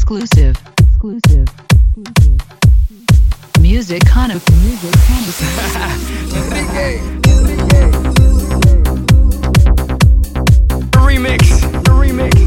Exclusive. Music Conif. Remix.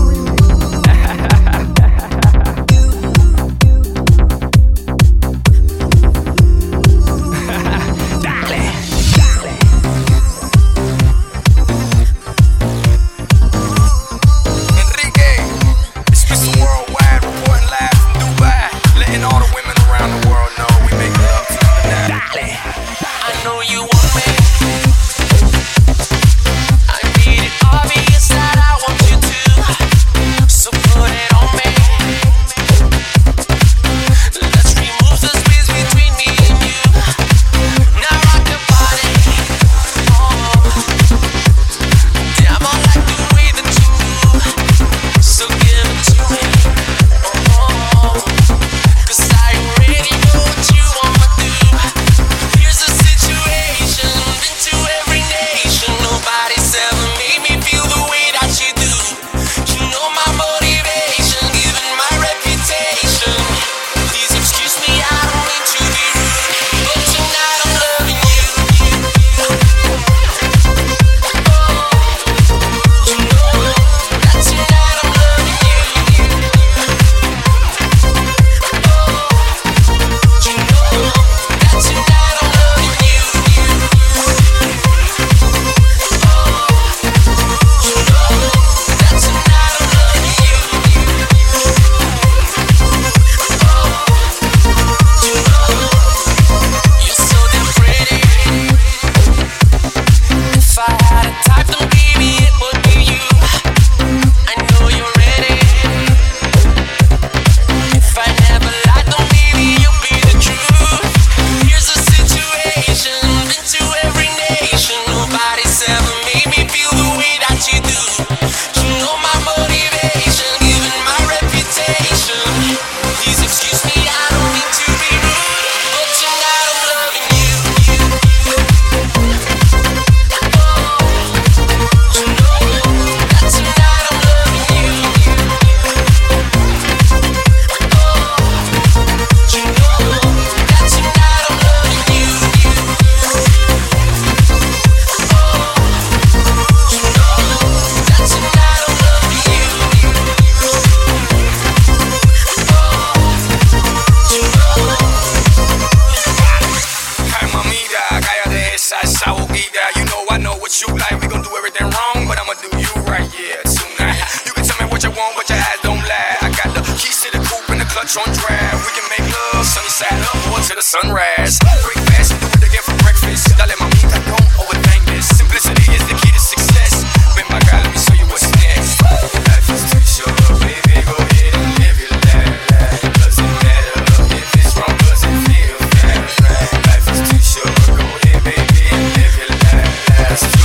You like, we gon' do everything wrong, but I'ma do you right, yeah, tonight. You can tell me what you want, but your eyes don't lie. I got the keys to the coupe and the clutch on drive. We can make love, sunny side up, or to the sunrise. Break fast and do it again for breakfast. Dale mamita, don't overthink this. Simplicity is the key to success. Ven pa' acá, let me show you what's next. Life is too short, baby, go ahead and live your life. Doesn't matter if it's wrong, does it feel right? Life is too short, go ahead, baby, and live your life. That's true.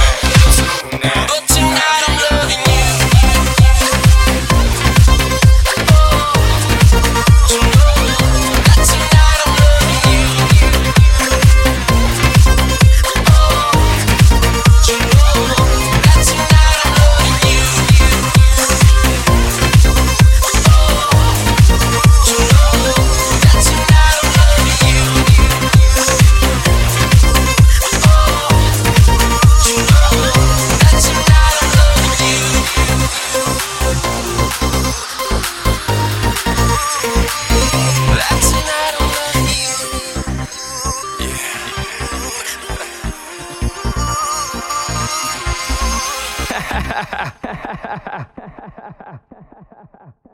But tonight I'm loving you. Tonight I'm loving you. Ha ha ha ha ha ha ha ha ha ha.